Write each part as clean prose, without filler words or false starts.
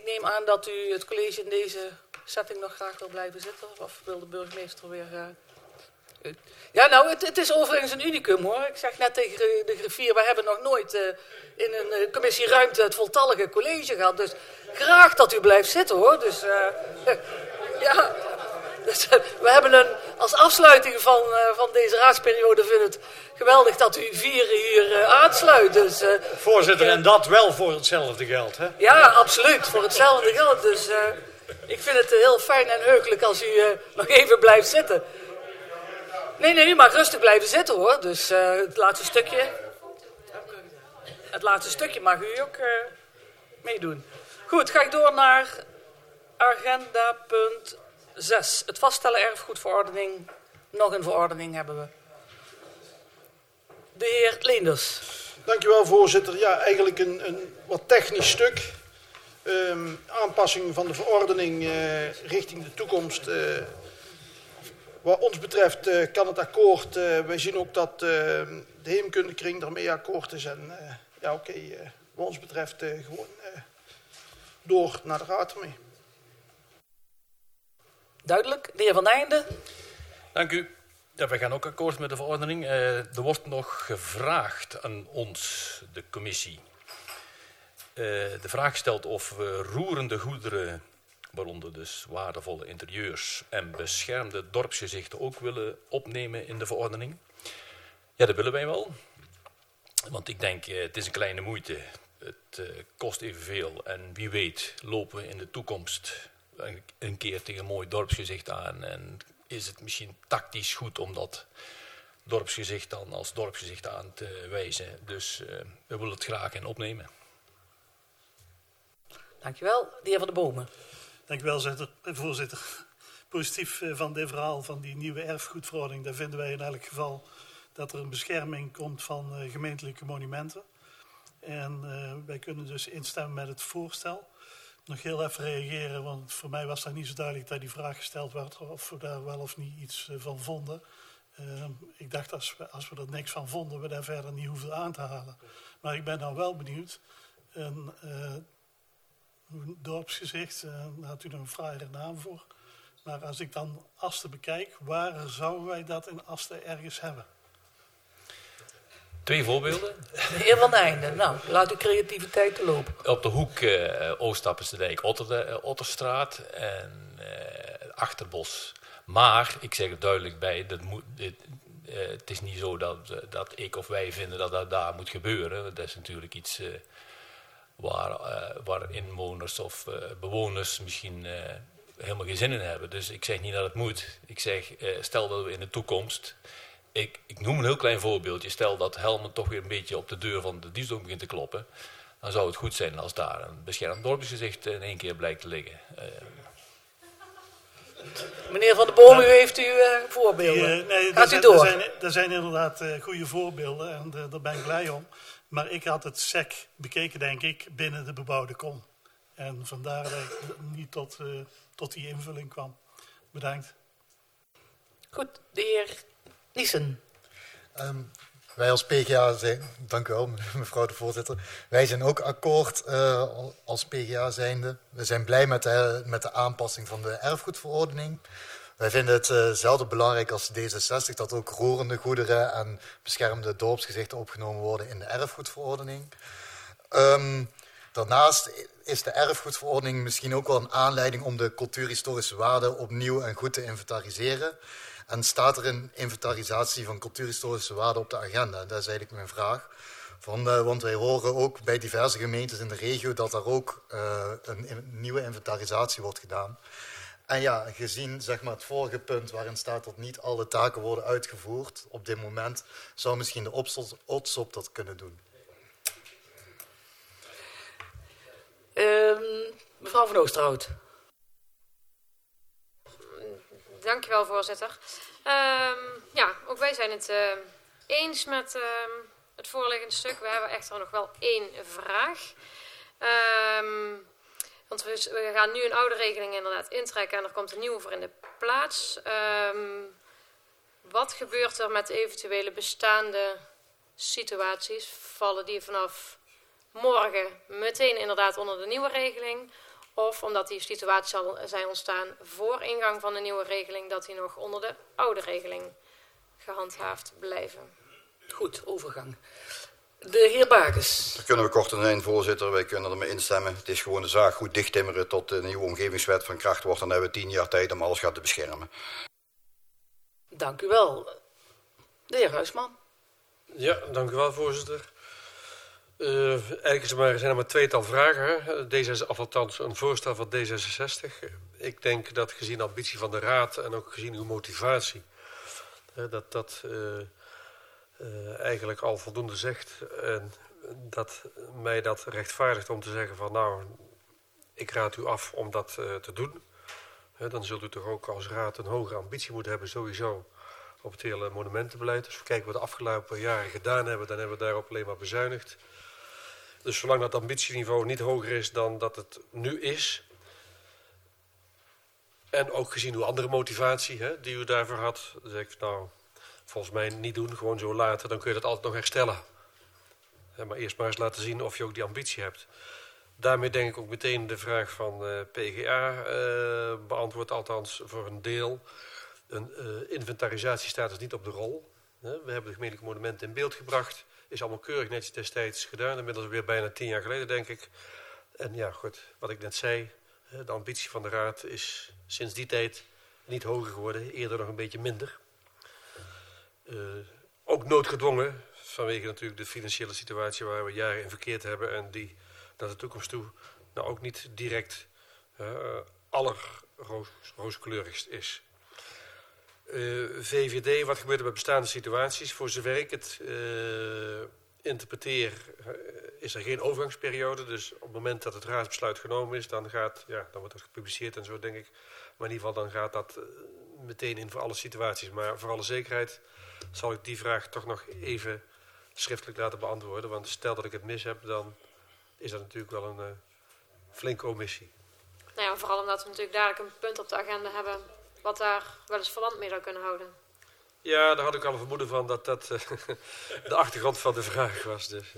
neem aan dat u het college in deze setting nog graag wil blijven zitten. Of wil de burgemeester weer... Ja, nou, het is overigens een unicum, hoor. Ik zeg net tegen de griffier, we hebben nog nooit in een commissieruimte het voltallige college gehad. Dus graag dat u blijft zitten, hoor. Dus, ja... Dus, we hebben als afsluiting van deze raadsperiode vind het geweldig dat u 4 hier aansluit. Dus, Voorzitter, en dat wel voor hetzelfde geld, hè? Ja, absoluut, voor hetzelfde geld. Dus ik vind het heel fijn en heugelijk als u nog even blijft zitten. Nee, u mag rustig blijven zitten, hoor. Dus het laatste stukje mag u ook meedoen. Goed, ga ik door naar agenda punt 6. Het vaststellen erfgoedverordening. Nog een verordening hebben we. De heer Leenders. Dankjewel, voorzitter. Ja, eigenlijk een wat technisch stuk. Aanpassing van de verordening richting de toekomst. Wat ons betreft kan het akkoord. Wij zien ook dat de heemkundekring daarmee akkoord is. En ja, oké, wat ons betreft gewoon door naar de raad ermee. Duidelijk. De heer Van Eijnden. Dank u. Ja, wij gaan ook akkoord met de verordening. Er wordt nog gevraagd aan ons, de commissie. De vraag stelt of we roerende goederen, waaronder dus waardevolle interieurs en beschermde dorpsgezichten ook willen opnemen in de verordening. Ja, dat willen wij wel. Want ik denk, het is een kleine moeite. Het kost evenveel. En wie weet lopen we in de toekomst een keer tegen een mooi dorpsgezicht aan. En is het misschien tactisch goed om dat dorpsgezicht dan als dorpsgezicht aan te wijzen. Dus we willen het graag in opnemen. Dankjewel. De heer Van de Bomen. Dankjewel, voorzitter. Positief van dit verhaal van die nieuwe erfgoedverordening. Daar vinden wij in elk geval dat er een bescherming komt van gemeentelijke monumenten. En wij kunnen dus instemmen met het voorstel. Nog heel even reageren, want voor mij was dat niet zo duidelijk dat die vraag gesteld werd of we daar wel of niet iets van vonden. Ik dacht als we er niks van vonden, we daar verder niet hoefden aan te halen. Maar ik ben dan wel benieuwd. Een dorpsgezicht, daar had u nog een fraaie naam voor. Maar als ik dan Asten bekijk, waar zouden wij dat in Asten ergens hebben? 2 voorbeelden. De heer Van Eijnden. Nou, laat uw creativiteit te lopen. Op de hoek Oostappensterdijk, Otterstraat en Achterbos. Maar, ik zeg er duidelijk bij, het is niet zo dat ik of wij vinden dat dat daar moet gebeuren. Dat is natuurlijk iets waar inwoners of bewoners misschien helemaal geen zin in hebben. Dus ik zeg niet dat het moet. Ik zeg, stel dat we in de toekomst... Ik noem een heel klein voorbeeldje. Stel dat Helmond toch weer een beetje op de deur van de Diefsdom begint te kloppen. Dan zou het goed zijn als daar een beschermd dorpsgezicht in 1 keer blijkt te liggen. Meneer Van de Bomen, u heeft uw voorbeelden. Gaat u door. Er zijn inderdaad goede voorbeelden en daar ben ik blij om. Maar ik had het SEC bekeken, denk ik, binnen de bebouwde kom. En vandaar dat ik niet tot die invulling kwam. Bedankt. Goed, de heer Niesen. Wij als PGA zijn, dank u wel mevrouw de voorzitter, wij zijn ook akkoord als PGA zijnde. We zijn blij met de aanpassing van de erfgoedverordening. Wij vinden hetzelfde belangrijk als D66 dat ook roerende goederen en beschermde dorpsgezichten opgenomen worden in de erfgoedverordening. Daarnaast is de erfgoedverordening misschien ook wel een aanleiding om de cultuurhistorische waarden opnieuw en goed te inventariseren. En staat er een inventarisatie van cultuurhistorische waarden op de agenda? Dat is eigenlijk mijn vraag. Want wij horen ook bij diverse gemeentes in de regio dat er ook een nieuwe inventarisatie wordt gedaan. En ja, gezien zeg maar, het vorige punt waarin staat dat niet alle taken worden uitgevoerd op dit moment, zou misschien de ODSOP dat kunnen doen. Mevrouw van Oosterhout. Dankjewel, voorzitter. Ja, ook wij zijn het eens met het voorliggende stuk. We hebben echter nog wel 1 vraag. Want we gaan nu een oude regeling inderdaad intrekken en er komt een nieuwe voor in de plaats. Wat gebeurt er met eventuele bestaande situaties? Vallen die vanaf morgen meteen inderdaad onder de nieuwe regeling? Of omdat die situatie zal zijn ontstaan voor ingang van de nieuwe regeling, dat die nog onder de oude regeling gehandhaafd blijven. Goed, overgang. De heer Bakes. Daar kunnen we kort en zijn, voorzitter. Wij kunnen ermee instemmen. Het is gewoon de zaak goed dichttimmeren tot de nieuwe omgevingswet van kracht wordt. Dan hebben we 10 jaar tijd om alles te beschermen. Dank u wel. De heer Huisman. Ja, dank u wel, voorzitter. Eigenlijk zijn er maar tweetal vragen. Hè. Althans, een voorstel van D66. Ik denk dat gezien de ambitie van de Raad en ook gezien uw motivatie, dat eigenlijk al voldoende zegt. En dat mij dat rechtvaardigt om te zeggen van nou, ik raad u af om dat te doen. Dan zult u toch ook als Raad een hogere ambitie moeten hebben sowieso op het hele monumentenbeleid. Als we kijken wat we de afgelopen jaren gedaan hebben, dan hebben we daarop alleen maar bezuinigd. Dus zolang dat ambitieniveau niet hoger is dan dat het nu is, en ook gezien uw andere motivatie die u daarvoor had, dan zeg ik nou, volgens mij niet doen, gewoon zo laten, dan kun je dat altijd nog herstellen. Maar eerst maar eens laten zien of je ook die ambitie hebt. Daarmee denk ik ook meteen de vraag van PGA beantwoord, althans voor een deel. Een inventarisatie staat dus niet op de rol. We hebben de gemeentelijke monumenten in beeld gebracht. Is allemaal keurig netjes destijds gedaan. Inmiddels weer bijna 10 jaar geleden, denk ik. En ja, goed, wat ik net zei. De ambitie van de Raad is sinds die tijd niet hoger geworden. Eerder nog een beetje minder. Ook noodgedwongen. Vanwege natuurlijk de financiële situatie waar we jaren in verkeerd hebben. En die naar de toekomst toe nou ook niet direct allerrooskleurigst is. VVD, wat gebeurt er bij bestaande situaties? Voor zover ik het interpreteer, is er geen overgangsperiode. Dus op het moment dat het raadsbesluit genomen is, dan wordt het gepubliceerd en zo, denk ik. Maar in ieder geval, dan gaat dat meteen in voor alle situaties. Maar voor alle zekerheid zal ik die vraag toch nog even schriftelijk laten beantwoorden. Want stel dat ik het mis heb, dan is dat natuurlijk wel een flinke omissie. Nou ja, vooral omdat we natuurlijk dadelijk een punt op de agenda hebben wat daar wel eens verband mee zou kunnen houden. Ja, daar had ik al een vermoeden van dat dat de achtergrond van de vraag was. Dus,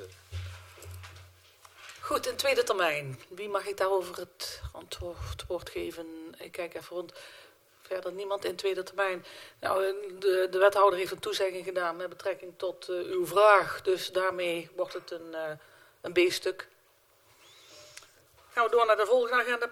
Goed, in tweede termijn. Wie mag ik daarover het antwoord geven? Ik kijk even rond. Verder niemand in tweede termijn. Nou, de wethouder heeft een toezegging gedaan met betrekking tot uw vraag. Dus daarmee wordt het een B-stuk. Gaan we door naar de volgende agenda.